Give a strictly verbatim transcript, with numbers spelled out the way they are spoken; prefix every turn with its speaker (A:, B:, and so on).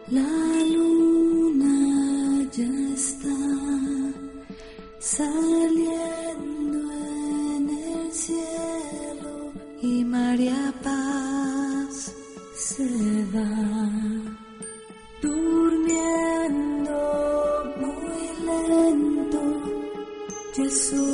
A: La luna ya está saliendo en el cielo y María Paz se va durmiendo muy lento. Jesús